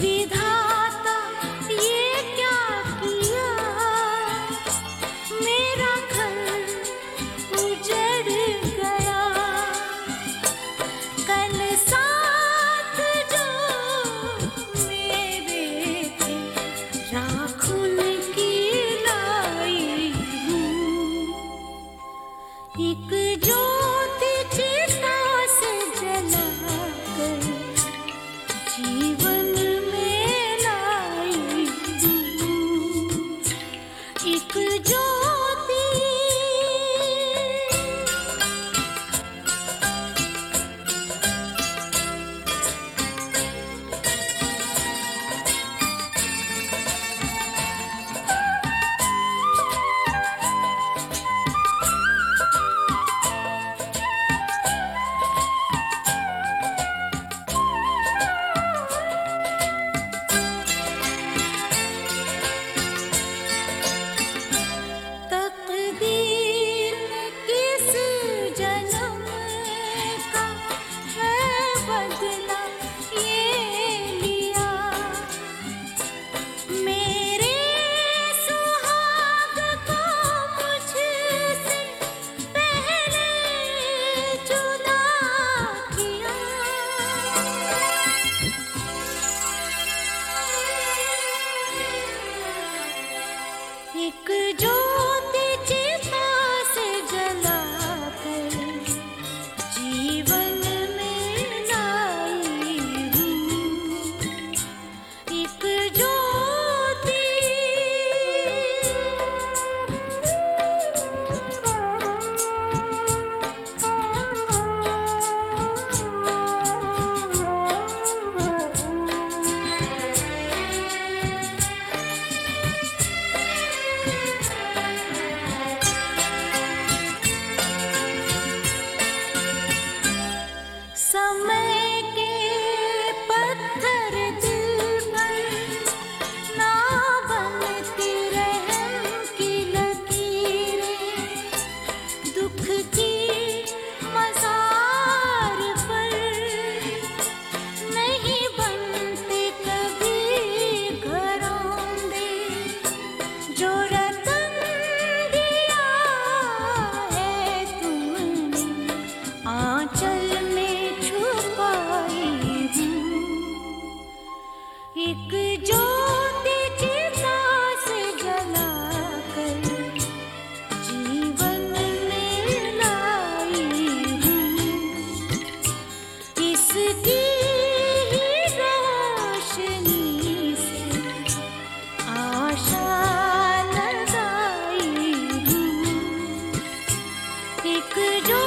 विधाता ये क्या किया, मेरा घर उजड़ गया। कल साथ जो मेरे थे, राख उनकी लाई हूँ। एक ज्योति चिता से जलाकर जीवन में लाई हूँ। एक ज्योति तकदीर किस जन्म का है बदला ये लिया। मेरे सुहाग को मुझसे पहले जुदा किया। एक ज्योति चिता से जलाकर जीवन में लाई हूँ। एक ज्योति समय के पत्थर दिल पर ना बनती रहम की लकीरें। दुख की मज़ार पर नहीं बनते कभी घरौंदे। जो रतन दिया है तुमने आंचल में छुपाई हूँ। एक ज्योति चिता से जलाकर जीवन में लाई हूँ। इसकी ही रोशनी से आशा लगाई हूँ। एक